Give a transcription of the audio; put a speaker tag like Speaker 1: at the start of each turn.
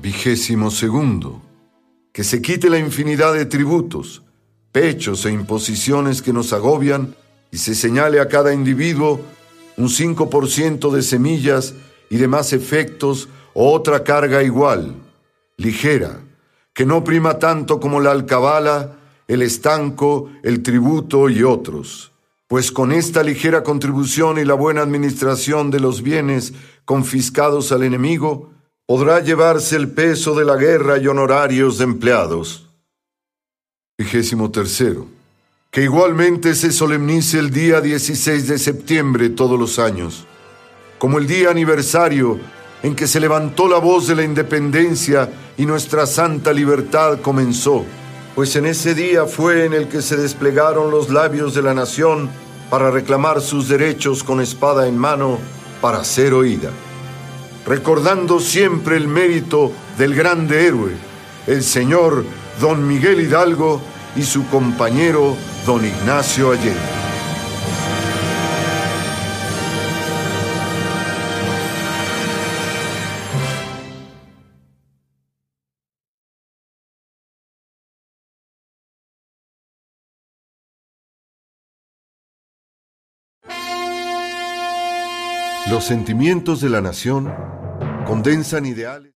Speaker 1: 22. Que se quite la infinidad de tributos, pechos e imposiciones que nos agobian y se señale a cada individuo un 5% de semillas y demás efectos o otra carga igual, ligera, que no prima tanto como la alcabala, el estanco, el tributo y otros. Pues con esta ligera contribución y la buena administración de los bienes confiscados al enemigo, podrá llevarse el peso de la guerra y honorarios de empleados. 23. Que igualmente se solemnice el día 16 de septiembre todos los años, como el día aniversario en que se levantó la voz de la independencia y nuestra santa libertad comenzó, pues en ese día fue en el que se desplegaron los labios de la nación para reclamar sus derechos con espada en mano para ser oída. Recordando siempre el mérito del grande héroe, el señor don Miguel Hidalgo y su compañero don Ignacio Allende. Los sentimientos de la nación condensan ideales.